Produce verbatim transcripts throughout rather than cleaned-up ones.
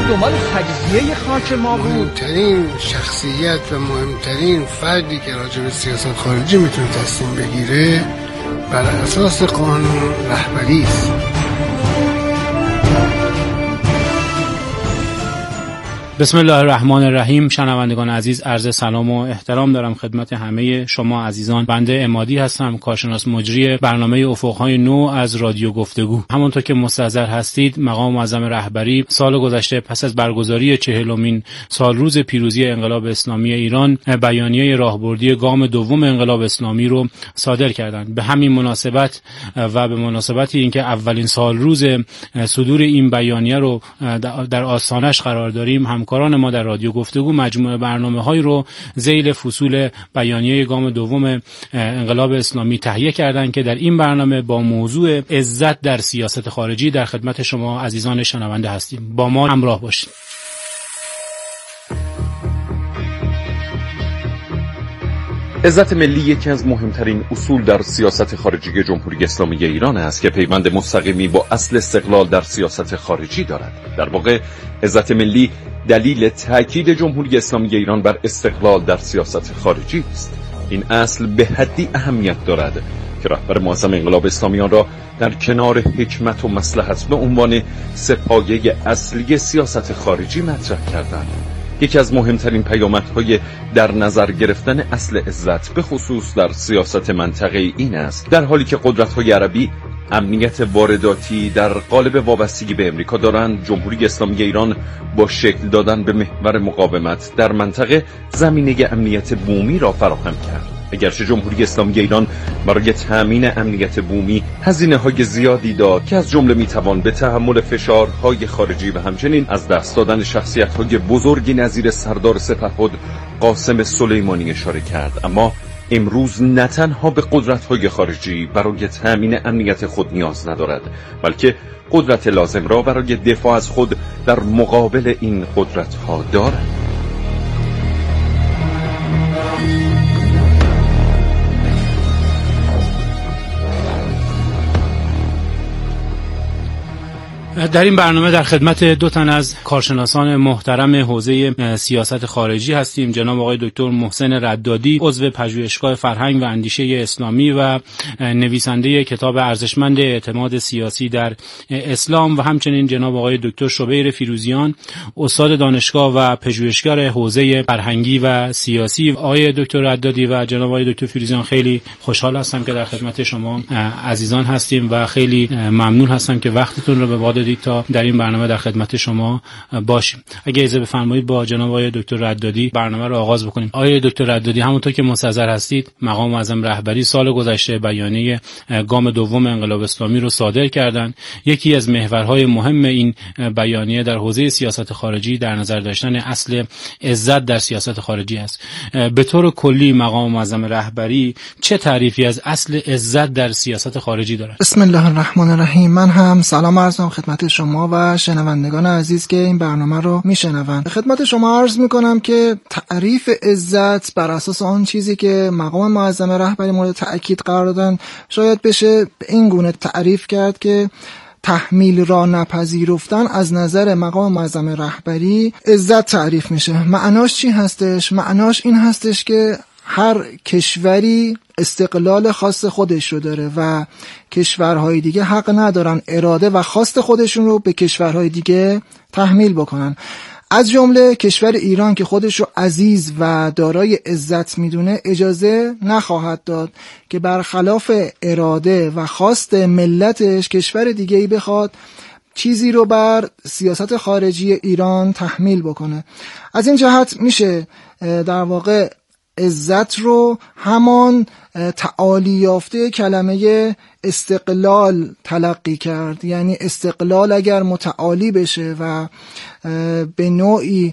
دنبال تجزیه خاک ما بود. مهمترین شخصیت و مهمترین فردی که راجع به سیاست خارجی میتونه تصمیم بگیره بر اساس قانون رهبری است. بسم الله الرحمن الرحیم. شنوندگان عزیز، عرض سلام و احترام دارم خدمت همه شما عزیزان. بنده امادی هستم، کارشناس مجری برنامه افقهای نو از رادیو گفتگو. همونطور که مستحضر هستید، مقام معظم رهبری سال گذشته پس از برگزاری چهلمین سالروز پیروزی انقلاب اسلامی ایران بیانیه راهبردی گام دوم انقلاب اسلامی رو صادر کردند. به همین مناسبت و به مناسبت اینکه اولین سالروز صدور این بیانیه رو در آستانش قرار داریم، هم همکاران ما در رادیو گفتگو مجموعه برنامه‌هایی رو ذیل فصول بیانیه گام دوم انقلاب اسلامی تهیه کردند که در این برنامه با موضوع عزت در سیاست خارجی در خدمت شما عزیزان شنونده هستیم. با ما همراه باشید. عزت ملی یکی از مهمترین اصول در سیاست خارجی جمهوری اسلامی ایران است که پیوند مستقیمی با اصل استقلال در سیاست خارجی دارد. در واقع عزت ملی دلیل تأکید جمهوری اسلامی ایران بر استقلال در سیاست خارجی است. این اصل به حدی اهمیت دارد که رهبر معظم انقلاب اسلامی آن را در کنار حکمت و مصلحت به عنوان سه‌پایه اصلی سیاست خارجی مطرح کردند. یکی از مهمترین پیامدهای در نظر گرفتن اصل عزت به خصوص در سیاست منطقه‌ای این است در حالی که قدرت‌های عربی امنیت وارداتی در قالب وابستگی به امریکا دارند، جمهوری اسلامی ایران با شکل دادن به محور مقاومت در منطقه زمینه امنیت بومی را فراهم کرد. اگرچه جمهوری اسلامی ایران برای تأمین امنیت بومی هزینه‌های زیادی داد که از جمله میتوان به تحمل فشارهای خارجی و همچنین از دست دادن شخصیت‌های بزرگی نظیر سردار سپهبد قاسم سلیمانی اشاره کرد، اما امروز نه تنها به قدرت‌های خارجی برای تأمین امنیت خود نیاز ندارد، بلکه قدرت لازم را برای دفاع از خود در مقابل این قدرت‌ها دارد. در این برنامه در خدمت دو تن از کارشناسان محترم حوزه سیاست خارجی هستیم. جناب آقای دکتر محسن ردادی، عضو پژوهشگاه فرهنگ و اندیشه اسلامی و نویسنده کتاب ارزشمند اعتماد سیاسی در اسلام، و همچنین جناب آقای دکتر شبیر فیروزیان، استاد دانشگاه و پژوهشگر حوزه فرهنگی و سیاسی. آقای دکتر ردادی و جناب آقای دکتر فیروزیان، خیلی خوشحال هستم که در خدمت شما عزیزان هستیم و خیلی ممنون هستم که وقتتون رو به ما دادید تا در این برنامه در خدمت شما باشیم. اگه اجازه بفرمایید با جناب آقای دکتر ردادی برنامه رو آغاز بکنیم. آقای دکتر ردادی، همونطور که مستحضر هستید، مقام معظم رهبری سال گذشته بیانیه گام دوم انقلاب اسلامی رو صادر کردند. یکی از محورهای مهم این بیانیه در حوزه سیاست خارجی در نظر داشتن اصل عزت در سیاست خارجی است. به طور کلی مقام معظم رهبری چه تعریفی از اصل عزت در سیاست خارجی دارد؟ بسم الله الرحمن الرحیم. من هم سلام عرض می‌کنم خدمت شما و شنوندگان عزیز که این برنامه رو میشنوند. خدمت شما عرض میکنم که تعریف عزت بر اساس آن چیزی که مقام معظم رهبری مورد تأکید قرار دادن شاید بشه به این گونه تعریف کرد که تحمیل را نپذیرفتن از نظر مقام معظم رهبری عزت تعریف میشه. معناش چی هستش؟ معناش این هستش که هر کشوری استقلال خاص خودش رو داره و کشورهای دیگه حق ندارن اراده و خواست خودشون رو به کشورهای دیگه تحمیل بکنن. از جمله کشور ایران که خودش رو عزیز و دارای عزت میدونه اجازه نخواهد داد که برخلاف اراده و خواست ملتش کشور دیگه‌ای بخواد چیزی رو بر سیاست خارجی ایران تحمیل بکنه. از این جهت میشه در واقع عزت رو همان تعالی یافته کلمه استقلال تلقی کرد. یعنی استقلال اگر متعالی بشه و به نوعی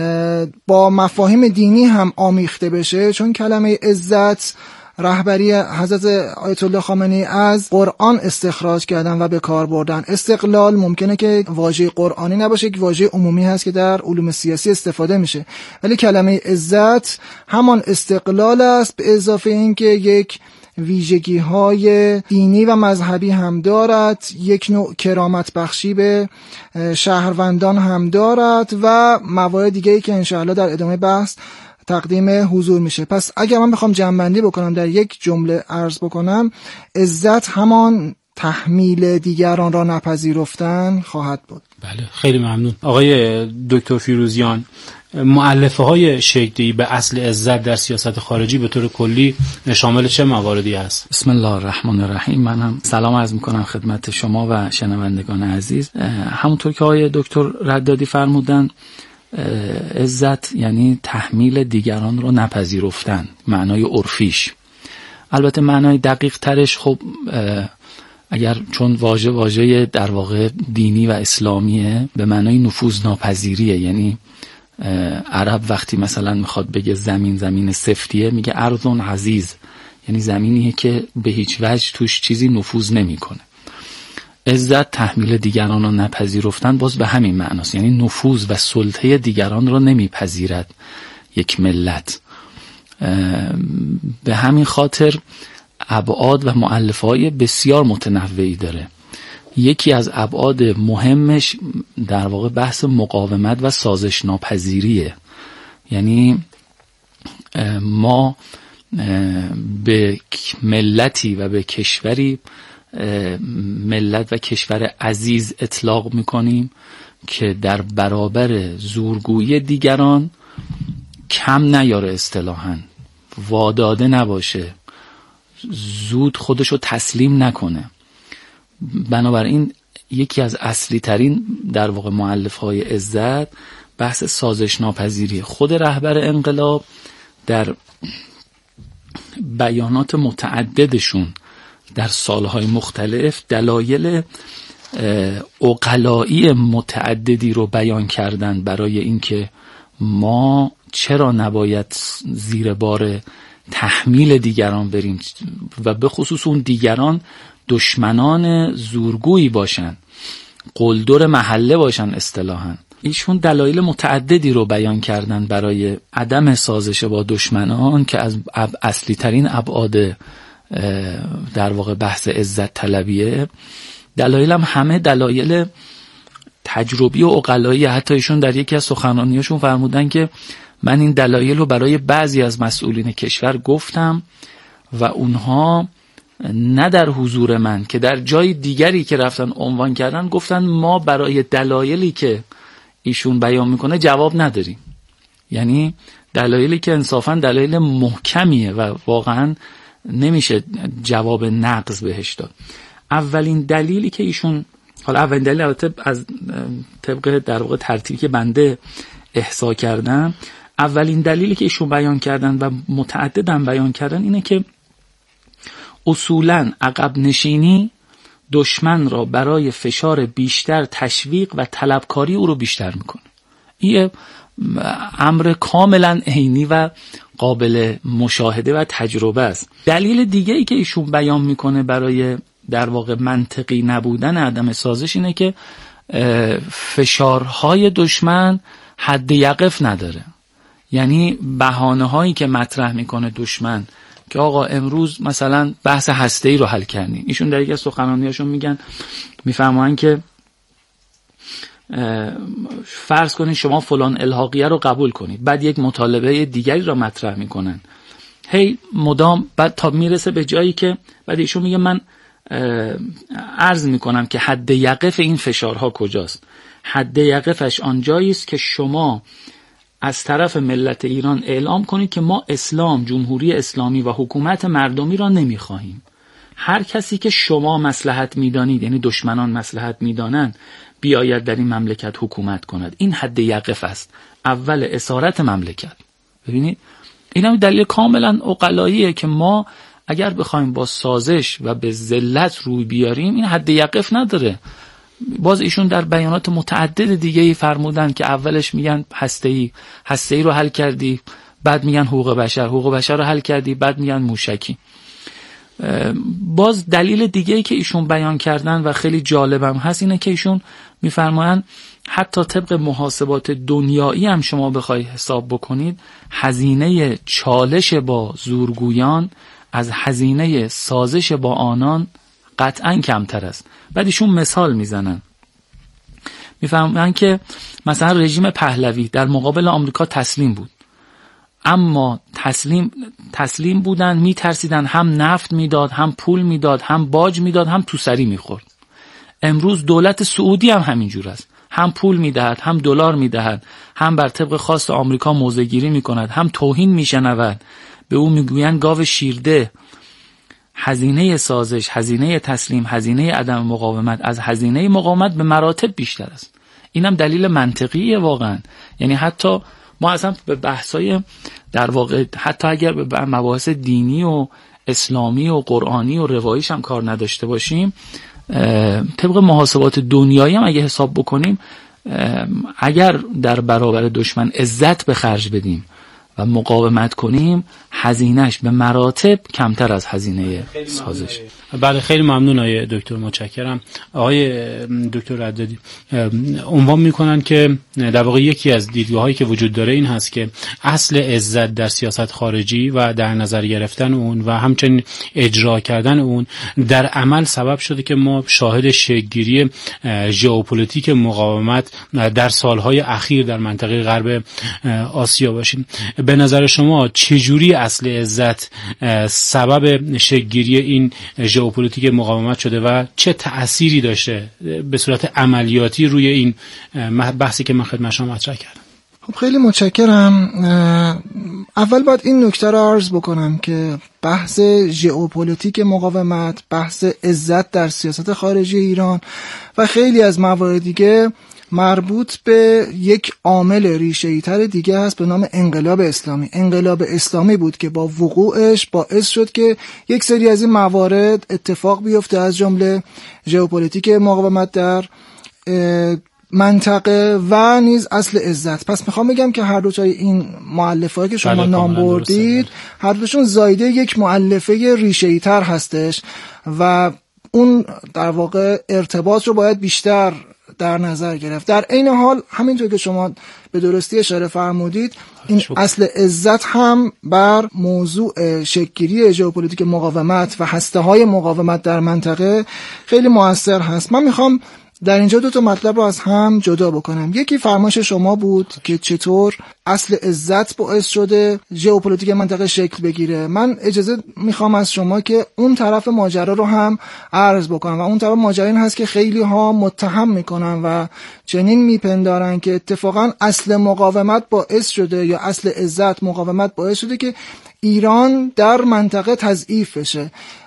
با مفاهیم دینی هم آمیخته بشه، چون کلمه عزت رهبری حضرت آیت الله خامنه‌ای از قرآن استخراج کردن و به کار بردن. استقلال ممکنه که واژه قرآنی نباشه، که واژه عمومی هست که در علوم سیاسی استفاده میشه، ولی کلمه عزت همان استقلال است، به اضافه این که یک ویژگی های دینی و مذهبی هم دارد، یک نوع کرامت بخشی به شهروندان هم دارد و موارد دیگه‌ای که انشاءالله در ادامه بحث تقدیم حضور میشه. پس اگر من بخوام جمع‌بندی بکنم، در یک جمله عرض بکنم، عزت همان تحمیل دیگران را نپذیرفتن خواهد بود. بله، خیلی ممنون. آقای دکتر فیروزیان، مؤلفه های شیخ‌دهی به اصل عزت در سیاست خارجی به طور کلی شامل چه مواردی است؟ بسم الله الرحمن الرحیم. من هم سلام عرض میکنم خدمت شما و شنوندگان عزیز. همونطور که آقای دکتر ردادی فرمودن، عزت یعنی تحمیل دیگران رو نپذیرفتن، معنای عرفیش. البته معنای دقیق ترش خب اگر چون واژه واژه در واقع دینی و اسلامیه، به معنای نفوذ ناپذیریه. یعنی عرب وقتی مثلا میخواد بگه زمین زمین سفتیه، میگه ارضون عزیز، یعنی زمینیه که به هیچ وجه توش چیزی نفوذ نمیکنه. عزت تحمیل دیگران رو نپذیرفتن باز به همین معناست، یعنی نفوذ و سلطه دیگران رو نمیپذیرد یک ملت. به همین خاطر ابعاد و مؤلفه‌های بسیار متنوعی داره. یکی از ابعاد مهمش در واقع بحث مقاومت و سازش ناپذیریه. یعنی ما به ملتی و به کشوری ملت و کشور عزیز اطلاق میکنیم که در برابر زورگویی دیگران کم نیاره، اصطلاحاً واداده نباشه، زود خودشو تسلیم نکنه. بنابراین یکی از اصلی ترین در واقع مؤلفه های عزت بحث سازش ناپذیری. خود رهبر انقلاب در بیانات متعددشون در سالهای مختلف دلایل عقلایی متعددی رو بیان کردن برای اینکه ما چرا نباید زیر بار تحمیل دیگران بریم و به خصوص اون دیگران دشمنان زورگویی باشن، قلدر محله باشن اصطلاحاً. ایشون دلایل متعددی رو بیان کردن برای عدم سازش با دشمنان که از اصلی ترین ابعاد در واقع بحث عزت طلبیه. دلایل هم همه دلایل تجربی و عقلایی. حتی ایشون در یکی از سخنرانیاشون فرمودن که من این دلایل رو برای بعضی از مسئولین کشور گفتم و اونها نه در حضور من که در جای دیگری که رفتن عنوان کردن گفتن ما برای دلایلی که ایشون بیان میکنه جواب نداریم. یعنی دلایلی که انصافا دلایل محکمیه و واقعا نمیشه جواب نقض بهش داد. اولین دلیلی که ایشون، حالا اولین دلیل البته از طبق در واقع ترتیبی که بنده احصا کردم، اولین دلیلی که ایشون بیان کردن و متعددن بیان کردن اینه که اصولاً عقب نشینی دشمن را برای فشار بیشتر تشویق و طلبکاری او رو بیشتر میکنه. این امر کاملا عینی و قابل مشاهده و تجربه است. دلیل دیگه ای که ایشون بیان میکنه برای در واقع منطقی نبودن عدم سازش اینه که فشارهای دشمن حد یقف نداره. یعنی بهانه هایی که مطرح میکنه دشمن که آقا امروز مثلا بحث هسته‌ای رو حل کردیم، ایشون در یکی از سخنرانیاشون میگن میفرمایند که فرض کنید شما فلان الحاقیه رو قبول کنید، بعد یک مطالبه دیگری رو مطرح میکنن، هی مدام، بعد تا میرسه به جایی که بعد ایشون میگه من عرض میکنم که حد یقف این فشارها کجاست. حد یقفش آنجایی است که شما از طرف ملت ایران اعلام کنید که ما اسلام، جمهوری اسلامی و حکومت مردمی را نمیخواهیم. هر کسی که شما مصلحت میدانید، یعنی دشمنان مصلحت میدانند، بیاید در این مملکت حکومت کند. این حد یقف است، اول اسارت مملکت. ببینید این هم دلیل کاملا عقلاییه که ما اگر بخوایم با سازش و به ذلت روی بیاریم این حد یقف نداره. باز ایشون در بیانات متعدد دیگه‌ای فرمودن که اولش میگن هسته‌ای، هسته‌ای رو حل کردی، بعد میگن حقوق بشر، حقوق بشر رو حل کردی، بعد میگن موشکی. باز دلیل دیگه‌ای که ایشون بیان کردن و خیلی جالبم هست اینه که ایشون میفرمایند حتی طبق محاسبات دنیایی هم شما بخوای حساب بکنید، هزینه چالش با زورگویان از هزینه سازش با آنان قطعا کمتر است. بعد ایشون مثال میزنن، میفهمن که مثلا رژیم پهلوی در مقابل آمریکا تسلیم بود، اما تسلیم تسلیم بودن، میترسیدن، هم نفت میداد، هم پول میداد، هم باج میداد، هم توسری میخورد. امروز دولت سعودی هم همینجور است، هم پول میدهد، هم دلار میدهد، هم بر طبق خواست آمریکا موضع گیری میکند، هم توهین میشنود، به او میگویند گاو شیرده. هزینه سازش، هزینه تسلیم، هزینه عدم مقاومت از هزینه مقاومت به مراتب بیشتر است. اینم دلیل منطقیه واقعا. یعنی حتی ما اصلا به بحثای در واقع حتی اگر به مباحث دینی و اسلامی و قرآنی و رواییش هم کار نداشته باشیم، طبق محاسبات دنیایی هم اگه حساب بکنیم، اگر در برابر دشمن عزت به خرج بدیم و مقاومت کنیم، هزینهش به مراتب کمتر از هزینه سازش. بله خیلی ممنون آقای دکتر، متشکرم. آقای دکتر ردادی عنوان میکنن که در واقع یکی از دیدگاهایی که وجود داره این هست که اصل عزت در سیاست خارجی و در نظر گرفتن اون و همچنین اجرا کردن اون در عمل سبب شده که ما شاهد شکل‌گیری ژئوپلیتیک مقاومت در سالهای اخیر در منطقه غرب آسیا باشیم. به نظر شما چجوری اصل عزت سبب شکل‌گیری این ژئوپلیتیک مقاومت شده و چه تأثیری داشته به صورت عملیاتی روی این بحثی که من خدمت شما مطرح کردم؟ خب خیلی متشکرم. اول باید این نکته رو عرض بکنم که بحث ژئوپلیتیک مقاومت، بحث عزت در سیاست خارجی ایران و خیلی از موارد دیگه مربوط به یک عامل ریشه‌ای تر دیگه هست به نام انقلاب اسلامی. انقلاب اسلامی بود که با وقوعش باعث شد که یک سری از این موارد اتفاق بیفته، از جمله ژئوپلیتیک مقاومت در منطقه و نیز اصل عزت. پس میخوام بگم که هر دو تای این مؤلفه‌ای که شما نام بردید، هر دوشون زایده یک مؤلفه ریشه‌ای تر هستش و اون در واقع ارتباط رو باید بیشتر در نظر گرفت. در عین حال همینطور که شما به درستی اشاره فرمودید، این اصل عزت هم بر موضوع شکل‌گیری ژئوپلیتیک مقاومت و هسته‌های مقاومت در منطقه خیلی مؤثر هست. من میخوام در اینجا دو تا مطلب رو از هم جدا بکنم. یکی فرمایش شما بود که چطور اصل عزت باعث شده ژئوپلیتیک منطقه شکل بگیره. من اجازه میخوام از شما که اون طرف ماجرا رو هم عرض بکنم و اون طرف ماجرا این هست که خیلی ها متهم میکنن و چنین میپندارن که اتفاقا اصل مقاومت باعث شده یا اصل عزت مقاومت باعث شده که ایران در منطقه تضعیف بشه.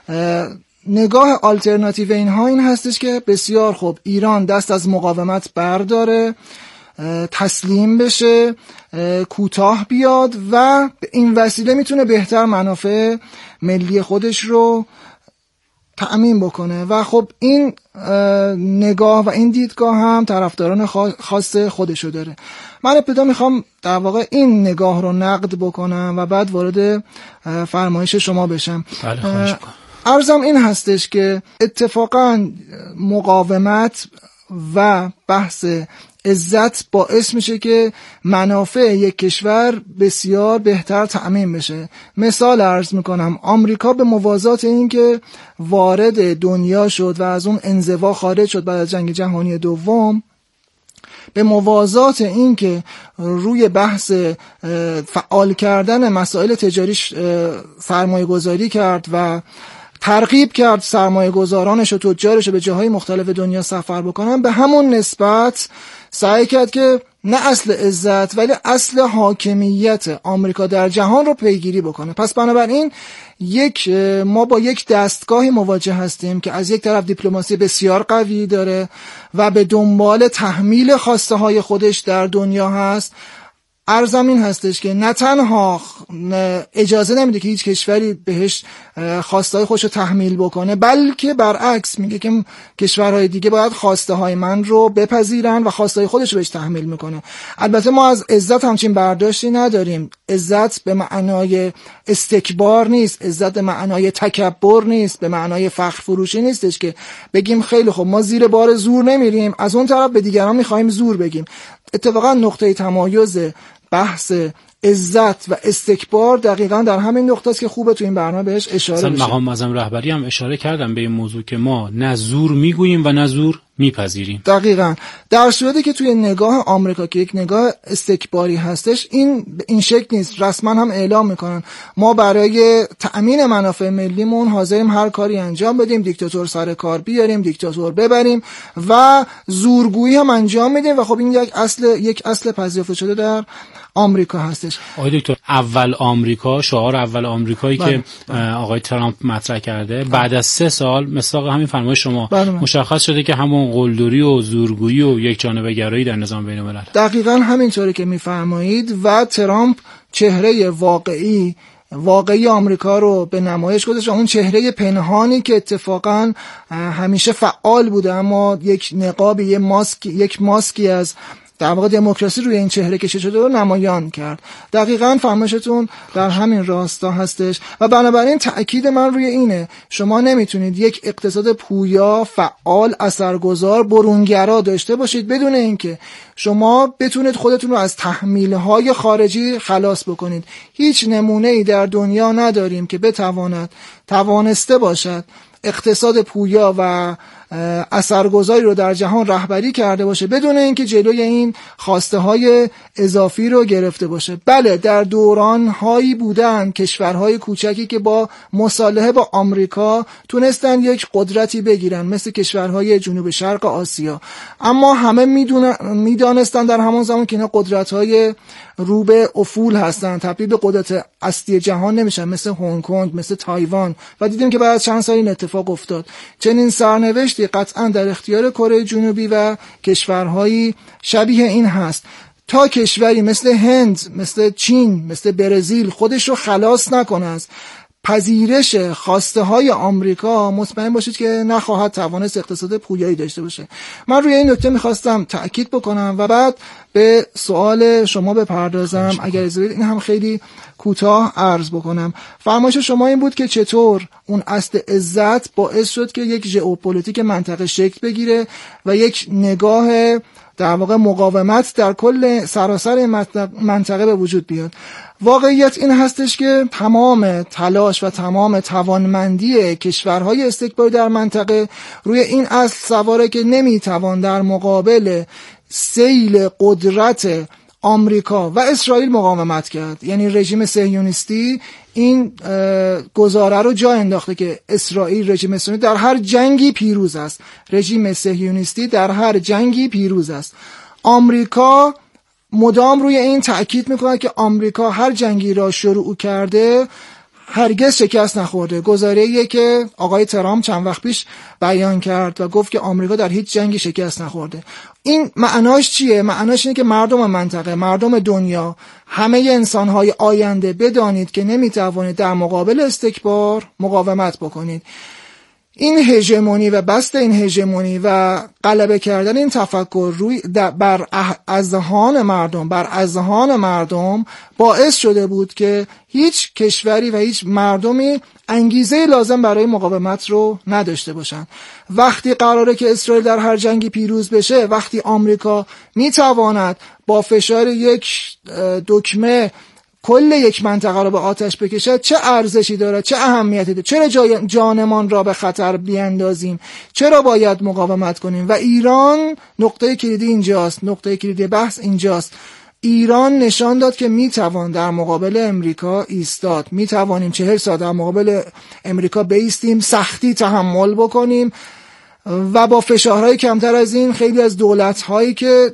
نگاه آلترناتیو اینها این هستش که بسیار خوب، ایران دست از مقاومت برداره، تسلیم بشه، کوتاه بیاد و به این وسیله میتونه بهتر منافع ملی خودش رو تأمین بکنه و خب این نگاه و این دیدگاه هم طرفداران خاص خودشو داره. من ابتدا میخوام در واقع این نگاه رو نقد بکنم و بعد وارد فرمایش شما بشم. بله خواهش میکنم. عرضم این هستش که اتفاقا مقاومت و بحث عزت باعث میشه که منافع یک کشور بسیار بهتر تأمین بشه. مثال عرض میکنم، آمریکا به موازات این که وارد دنیا شد و از اون انزوا خارج شد بعد از جنگ جهانی دوم، به موازات این که روی بحث فعال کردن مسائل تجاریش سرمایه گذاری کرد و ترغیب کرد سرمایه گذارانش و تجارش به جاهای مختلف دنیا سفر بکنن، به همون نسبت سعی کرد که نه اصل عزت ولی اصل حاکمیت آمریکا در جهان رو پیگیری بکنه. پس بنابراین یک ما با یک دستگاهی مواجه هستیم که از یک طرف دیپلماسی بسیار قوی داره و به دنبال تحمیل خواسته های خودش در دنیا هست. عرضم این هستش که نه تنها اجازه نمیده که هیچ کشوری بهش خواسته های خودش رو تحمیل بکنه، بلکه برعکس میگه که کشورهای دیگه باید خواسته های من رو بپذیرن و خواسته های خودش رو بهش تحمیل میکنه. البته ما از عزت همچین برداشتی نداریم. عزت به معنای استکبار نیست، عزت به معنای تکبر نیست، به معنای فخر فروشی نیستش که بگیم خیلی خب ما زیر بار زور نمیریم، از اون طرف به دیگران میخوایم زور بگیم. اتفاقا نقطه تمایز بحث عزت و استکبار دقیقاً در همین نقطه است که خوبه تو این برنامه بهش اشاره بشه. مثلا مقام معظم رهبری هم اشاره کردم به این موضوع که ما نه زور میگوییم و نه زور میپذیریم. دقیقاً در صورتی که توی نگاه آمریکا که یک نگاه استکباری هستش، این این شکل نیست. رسما هم اعلام میکنن ما برای تأمین منافع ملیمون حاضریم هر کاری انجام بدیم، دیکتاتور سر کار بیاریم، دیکتاتور ببریم و زورگویی هم انجام میدیم و خب این یک اصل یک اصل پذیرفته شده در آمریکا هستش. آقای دکتر، اول آمریکا، شعار اول آمریکایی بله. که آقای ترامپ مطرح کرده، بله. بعد از سه سال مصداق همین فرمایش شما بله. مشخص شده که همون قلدری و زورگویی و یک جانبه گرایی در نظام بین الملل. دقیقاً همینطوری که میفرمایید و ترامپ چهره واقعی واقعی آمریکا رو به نمایش گذاشت. اون چهره پنهانی که اتفاقاً همیشه فعال بوده اما یک نقابی، یک ماسک، یک ماسکی از در واقع دموکراسی روی این چهره کشیده شده رو نمایان کرد. دقیقاً فرمایشتون در همین راستا هستش و بنابراین تأکید من روی اینه شما نمیتونید یک اقتصاد پویا، فعال، اثرگذار، برونگرا داشته باشید بدون اینکه شما بتونید خودتون رو از تحمیل‌های خارجی خلاص بکنید. هیچ نمونه‌ای در دنیا نداریم که بتواند توانسته باشد اقتصاد پویا و اثرگذاری رو در جهان رهبری کرده باشه بدون اینکه جلوی این خواسته های اضافی رو گرفته باشه. بله، در دوران هایی بودن کشورهای کوچکی که با مصالحه با آمریکا تونستن یک قدرتی بگیرن مثل کشورهای جنوب شرق آسیا، اما همه میدانستن در همون زمان که اینا قدرت‌های رو به افول هستن، تبدیل به قدرت اصلی جهان نمیشن، مثل هنگ کنگ، مثل تایوان، و دیدیم که بعد از چند سال این اتفاق افتاد. چنین سرنوشتی قطعا در اختیار کره جنوبی و کشورهایی شبیه این هست تا کشوری مثل هند، مثل چین، مثل برزیل خودش رو خلاص نکنه از پذیرش خواسته های آمریکا، مطمئن باشید که نخواهد توانست اقتصاد پویایی داشته باشه. من روی این نکته میخواستم تأکید بکنم و بعد به سوال شما بپردازم. اگر اجازه بدید این هم خیلی کوتاه عرض بکنم. فرمایش شما این بود که چطور اون اصل عزت باعث شد که یک ژئوپلیتیک منطقه شکل بگیره و یک نگاه در واقع مقاومت در کل سراسر منطقه به وجود بیاد. واقعیت این هستش که تمام تلاش و تمام توانمندی کشورهای استکباری در منطقه روی این اصل سواره که نمیتوان در مقابل سیل قدرت آمریکا و اسرائیل مقاومت کرد. یعنی رژیم صهیونیستی این گزاره رو جا انداخته که اسرائیل، رژیم صهیونیستی در هر جنگی پیروز است. رژیم صهیونیستی در هر جنگی پیروز است. آمریکا مدام روی این تأکید میکنه که آمریکا هر جنگی را شروع کرده هرگز شکست نخورده. گزاره‌ایه که آقای ترامپ چند وقت پیش بیان کرد و گفت که آمریکا در هیچ جنگی شکست نخورده. این معناش چیه؟ معناش اینه که مردم منطقه، مردم دنیا، همه انسان‌های آینده بدانید که نمیتوانید در مقابل استکبار مقاومت بکنید. این هژمونی و بست این هژمونی و غلبه کردن این تفکر روی بر اذهان مردم بر اذهان مردم باعث شده بود که هیچ کشوری و هیچ مردمی انگیزه لازم برای مقاومت رو نداشته باشن. وقتی قراره که اسرائیل در هر جنگی پیروز بشه، وقتی آمریکا میتواند با فشار یک دکمه کل یک منطقه رو به آتش بکشد، چه ارزشی داره، چه اهمیتی داره؟ چرا جانمان را به خطر بیاندازیم؟ چرا باید مقاومت کنیم؟ و ایران نقطه کلیدی اینجاست، نقطه کلیدی بحث اینجاست. ایران نشان داد که میتوان در مقابل امریکا ایستاد. میتوانیم چهل سال در مقابل امریکا بایستیم، سختی تحمل بکنیم و با فشارهای کمتر از این خیلی از دولت‌هایی که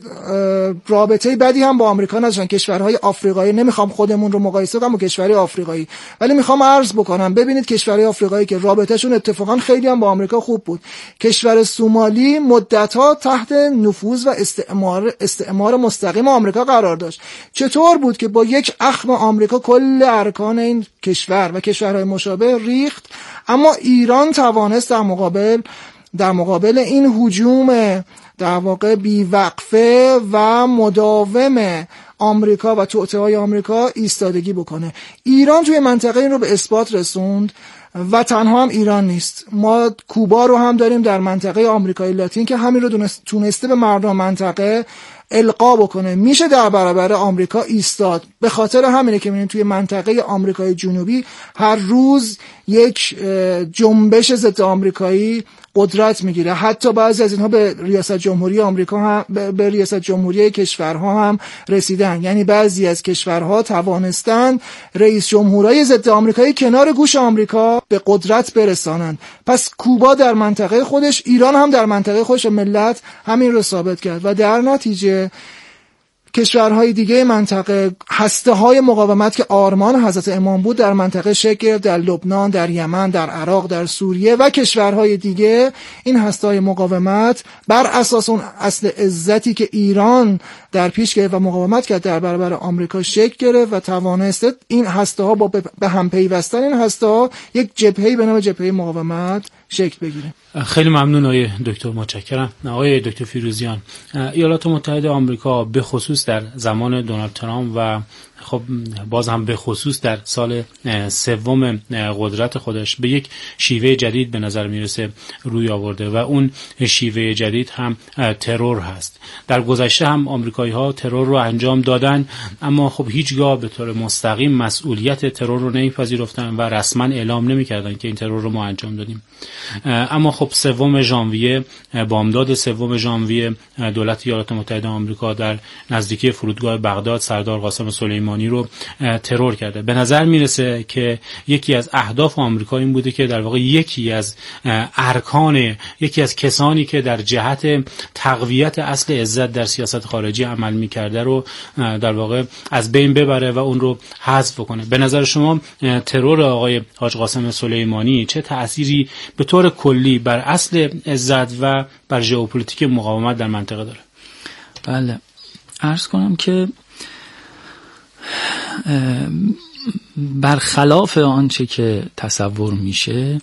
رابطه بدی هم با آمریکا نداشتن، کشورهای آفریقایی، نمیخوام خودمون رو مقایسه کنم با کشورهای آفریقایی، ولی میخوام عرض بکنم ببینید کشورهای آفریقایی که رابطهشون اتفاقا خیلی هم با آمریکا خوب بود. کشور سومالی مدت‌ها تحت نفوذ و استعمار استعمار مستقیم آمریکا قرار داشت. چطور بود که با یک اخم آمریکا کل ارکان این کشور و کشورهای مشابه ریخت، اما ایران توانست در مقابل در مقابل این هجوم در واقع بیوقفه و مداوم آمریکا و توطئه‌های آمریکا ایستادگی بکنه. ایران توی منطقه این رو به اثبات رسوند و تنها هم ایران نیست. ما کوبا رو هم داریم در منطقه آمریکای لاتین که همین رو تونسته به مردم منطقه القا بکنه. میشه در برابر آمریکا ایستاد. به خاطر همینه که میبینیم توی منطقه آمریکای جنوبی هر روز یک جنبش ضد آمریکایی قدرت میگیره. حتی بعضی از اینها به ریاست جمهوری آمریکا هم به ریاست جمهوری کشورها هم رسیدن. یعنی بعضی از کشورها توانستن رئیس جمهورای ضد آمریکایی کنار گوش آمریکا به قدرت برسانند. پس کوبا در منطقه خودش، ایران هم در منطقه خودش ملت همین رو ثابت کرد و در نتیجه کشورهای دیگه منطقه هسته‌های مقاومت که آرمان حضرت امام بود در منطقه شکل گرفت، در لبنان، در یمن، در عراق، در سوریه و کشورهای دیگه. این هسته‌های مقاومت بر اساس اون اصل عزتی که ایران در پیش گرفت و مقاومت کرد در برابر آمریکا شکل گرفت و توانست این هسته‌ها با به هم پیوستن این هسته‌ها یک جبهه‌ای به نام جبهه مقاومت شکل بگیره. خیلی ممنون آقای دکتر، متشکرم. آقای دکتر فیروزیان، ایالات متحده آمریکا به خصوص در زمان دونالد ترامپ و خب باز هم به خصوص در سال سوم قدرت خودش به یک شیوه جدید به نظر میرسه روی آورده و اون شیوه جدید هم ترور هست. در گذشته هم آمریکایی ها ترور رو انجام دادن، اما خب هیچگاه به طور مستقیم مسئولیت ترور رو نمیپذیرفتن و رسما اعلام نمیکردن که این ترور رو ما انجام دادیم. اما خب سوم ژانویه، بامداد سوم ژانویه، دولت ایالات متحده آمریکا در نزدیکی فرودگاه بغداد سردار قاسم سلیمانی رو ترور کرده. به نظر میرسه که یکی از اهداف آمریکا این بوده که در واقع یکی از ارکان، یکی از کسانی که در جهت تقویت اصل عزت در سیاست خارجی عمل میکرده رو در واقع از بین ببره و اون رو حذف کنه. به نظر شما ترور آقای حاج قاسم سلیمانی چه تأثیری به طور کلی بر اصل عزت و بر ژئوپلیتیک مقاومت در منطقه داره؟ بله، عرض کنم که برخلاف آنچه که تصور میشه،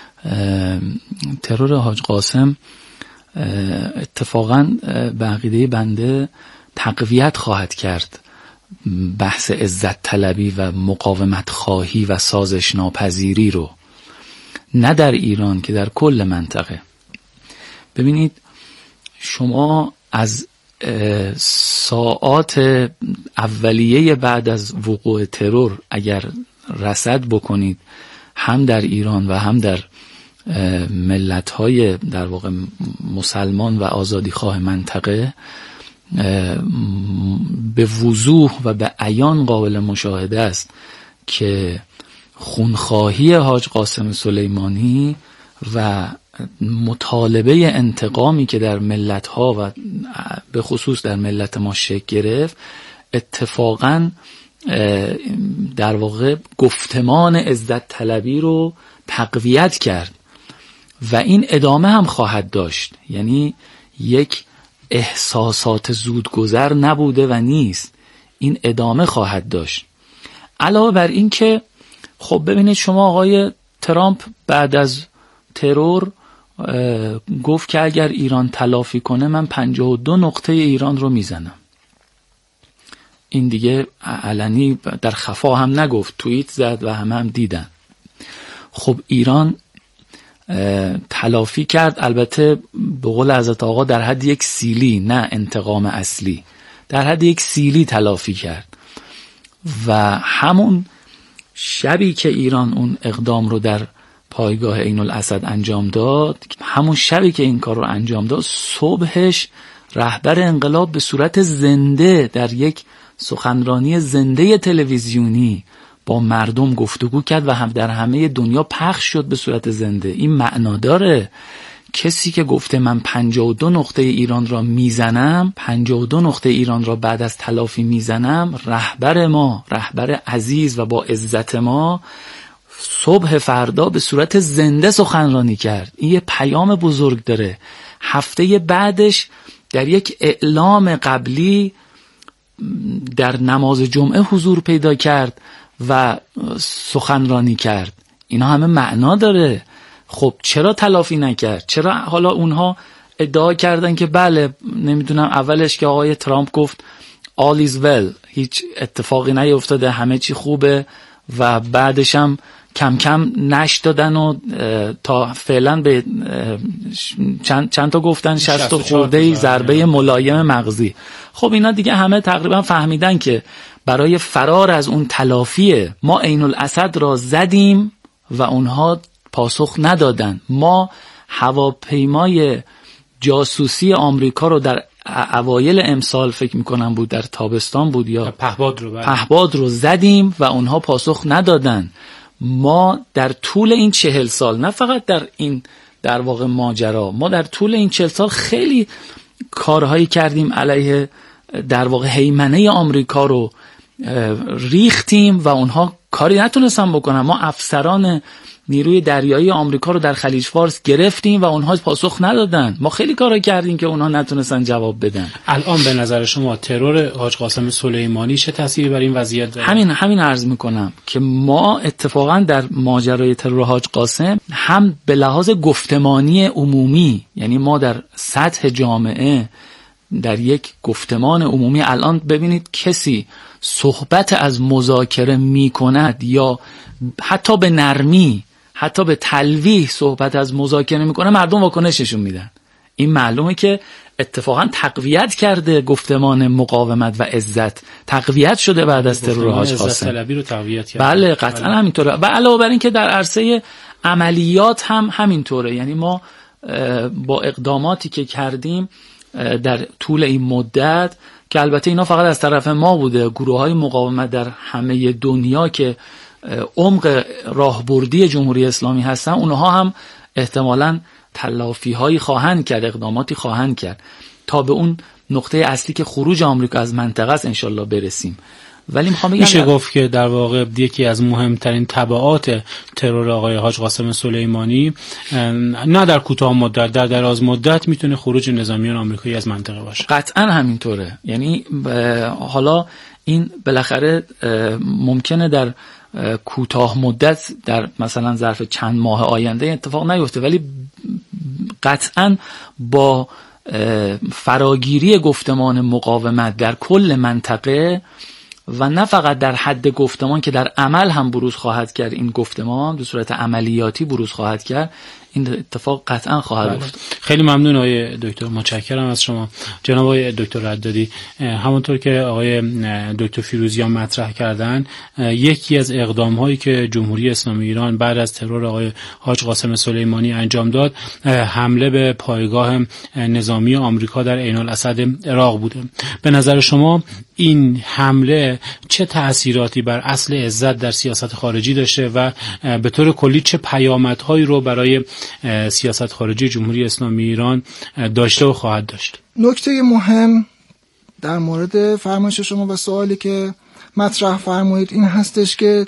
ترور حاج قاسم اتفاقاً به عقیده بنده تقویت خواهد کرد بحث عزت طلبی و مقاومت خواهی و سازش ناپذیری رو، نه در ایران که در کل منطقه. ببینید شما از ساعات اولیه بعد از وقوع ترور اگر رصد بکنید هم در ایران و هم در ملت‌های در واقع مسلمان و آزادیخواه منطقه، به وضوح و به عیان قابل مشاهده است که خونخواهی حاج قاسم سلیمانی و مطالبه انتقامی که در ملت‌ها و به خصوص در ملت ما شکل گرفت اتفاقاً در واقع گفتمان عزت طلبی رو تقویت کرد و این ادامه هم خواهد داشت. یعنی یک احساسات زودگذر نبوده و نیست، این ادامه خواهد داشت. علاوه بر این که خب ببینید شما آقای ترامپ بعد از ترور گفت که اگر ایران تلافی کنه من پنجاه و دو نقطه ایران رو میزنم. این دیگه علنی در خفا هم نگفت، توییت زد و همه هم دیدن. خب ایران تلافی کرد، البته به قول حضرت آقا در حد یک سیلی، نه انتقام اصلی، در حد یک سیلی تلافی کرد و همون شبی که ایران اون اقدام رو در پایگاه عین الاسد انجام داد، همون شبی که این کار رو انجام داد، صبحش رهبر انقلاب به صورت زنده در یک سخنرانی زنده تلویزیونی با مردم گفتگو کرد و هم در همه دنیا پخش شد به صورت زنده. این معنا داره کسی که گفته من پنجاه و دو نقطه ایران را میزنم، پنجاه و دو نقطه ایران را بعد از تلافی میزنم، رهبر ما، رهبر عزیز و با عزت ما، صبح فردا به صورت زنده سخنرانی کرد. این یه پیام بزرگ داره. هفته بعدش در یک اعلام قبلی در نماز جمعه حضور پیدا کرد و سخنرانی کرد. اینا همه معنا داره. خب چرا تلافی نکرد؟ چرا حالا اونها ادعا کردن که بله نمیدونم اولش که آقای ترامپ گفت all is well، هیچ اتفاقی نیفتاده، همه چی خوبه، و بعدش هم کم کم نش دادن و تا فعلا به چند, چند تا گفتن شصت خورده ضربه ملایم مغزی. خب اینا دیگه همه تقریبا فهمیدن که برای فرار از اون تلافی ما عین الاسد را زدیم و اونها پاسخ ندادن. ما هواپیمای جاسوسی آمریکا رو در اوایل امسال فکر میکنم بود، در تابستان بود یا پهباد رو پهباد رو زدیم و اونها پاسخ ندادن. ما در طول این چهل سال، نه فقط در این در واقع ماجرا، ما در طول این چهل سال خیلی کارهایی کردیم علیه در واقع هیمنه آمریکا رو ریختیم و اونها کاری نتونستن بکنن. ما افسران نیروی دریایی آمریکا رو در خلیج فارس گرفتیم و اونها پاسخ ندادن. ما خیلی کارا کردیم که اونها نتونستن جواب بدن. الان به نظر شما ترور حاج قاسم سلیمانی چه تأثیری بر این وضعیت داره؟ همین همین عرض میکنم که ما اتفاقا در ماجرای ترور حاج قاسم هم به لحاظ گفتمانی عمومی، یعنی ما در سطح جامعه در یک گفتمان عمومی الان ببینید کسی صحبت از مذاکره میکند یا حتی به نرمی، حتی به تلویح صحبت از مذاکره میکنه، مردم واکنششون میدن. این معلومه که اتفاقا تقویت کرده گفتمان مقاومت و عزت، تقویت شده بعد از ترور حاج قاسم. طلبی رو تقویت کرده. بله قطعا همینطوره. و علاوه بر این که در عرصه عملیات هم همینطوره. یعنی ما با اقداماتی که کردیم در طول این مدت، که البته اینا فقط از طرف ما بوده، گروه های مقاومت در همه دنیا که عمق راهبردی جمهوری اسلامی هستن، اونها هم احتمالاً تلافی هایی خواهند کرد، اقداماتی خواهند کرد تا به اون نقطه اصلی که خروج آمریکا از منطقه است انشالله برسیم. ولی میخوام بگم میشه گفت که در واقع یکی از مهمترین تبعات ترور آقای حاج قاسم سلیمانی نه در کوتاه مدت، در دراز مدت میتونه خروج نظامیان آمریکایی از منطقه باشه. قطعا همینطوره. یعنی حالا این بالاخره ممکنه در کوتاه مدت در مثلا ظرف چند ماه آینده اتفاق نیفته، ولی قطعا با فراگیری گفتمان مقاومت در کل منطقه و نه فقط در حد گفتمان که در عمل هم بروز خواهد کرد، این گفتمان به صورت عملیاتی بروز خواهد کرد، این اتفاق قطعا خواهد افتاد. خیلی ممنون آقای دکتر، متشکرم از شما. جناب آقای دکتر ردادی، همونطور که آقای دکتر فیروزیان مطرح کردن، یکی از اقدام هایی که جمهوری اسلامی ایران بعد از ترور آقای حاج قاسم سلیمانی انجام داد، حمله به پایگاه نظامی آمریکا در عین الاسد عراق بوده. به نظر شما این حمله چه تأثیراتی بر اصل عزت در سیاست خارجی داشته و به طور کلی چه پیامدهایی رو برای سیاست خارجی جمهوری اسلامی ایران داشته و خواهد داشت؟ نکته مهم در مورد فرمایش شما و سوالی که مطرح فرمایید این هستش که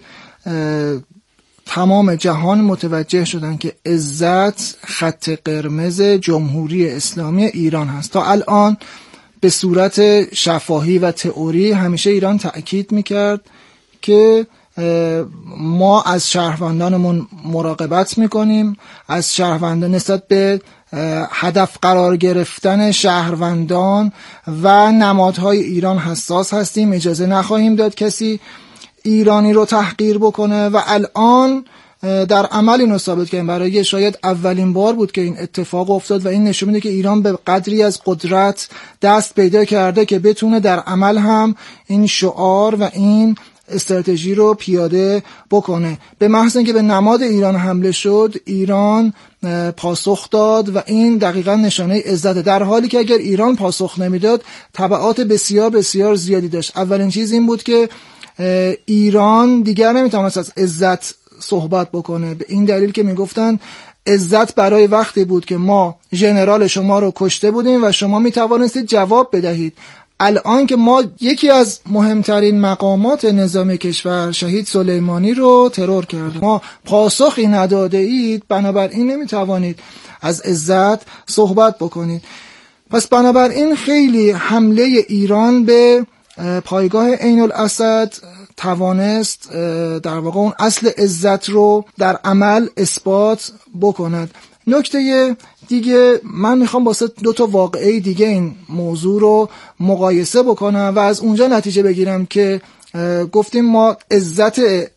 تمام جهان متوجه شدن که عزت خط قرمز جمهوری اسلامی ایران هست. تا الان به صورت شفاهی و تئوری همیشه ایران تأکید میکرد که ما از شهروندانمون مراقبت میکنیم، از شهروندان نسبت به هدف قرار گرفتن شهروندان و نمادهای ایران حساس هستیم، اجازه نخواهیم داد کسی ایرانی رو تحقیر بکنه و الان در عمل اینو ثابت کردیم. برای شاید اولین بار بود که این اتفاق افتاد و این نشون میده که ایران به قدری از قدرت دست پیدا کرده که بتونه در عمل هم این شعار و این استراتژی رو پیاده بکنه. به محض اینکه به نماد ایران حمله شد، ایران پاسخ داد و این دقیقاً نشانه عزت، در حالی که اگر ایران پاسخ نمیداد تبعات بسیار بسیار زیادی داشت. اولین چیز این بود که ایران دیگر نمیتونست از عزت صحبت بکنه، به این دلیل که میگفتن عزت برای وقتی بود که ما ژنرال شما رو کشته بودیم و شما میتوانستید جواب بدهید. الان که ما یکی از مهمترین مقامات نظامی کشور شهید سلیمانی رو ترور کردیم، ما پاسخی نداده اید، بنابراین نمیتوانید از عزت صحبت بکنید. پس بنابراین خیلی حمله ایران به پایگاه عین الاسد توانست در واقع اون اصل عزت رو در عمل اثبات بکند. نکته دیگه، من میخوام واسه دو تا واقعه دیگه این موضوع رو مقایسه بکنم و از اونجا نتیجه بگیرم که گفتیم ما عزت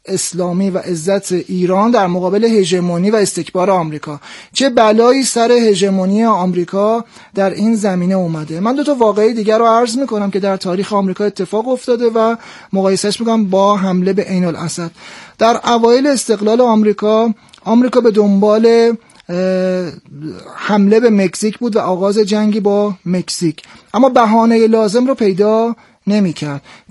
اسلامی و عزت ایران در مقابل هژمونی و استکبار آمریکا. چه بلایی سر هژمونی آمریکا در این زمینه اومده. من دو تا واقعه دیگر رو عرض میکنم که در تاریخ آمریکا اتفاق افتاده و مقایسهش میکنم با حمله به عین الاسد. در اوایل استقلال آمریکا، آمریکا به دنبال حمله به مکزیک بود و آغاز جنگی با مکزیک، اما بهانه لازم رو پیدا نمی کرد.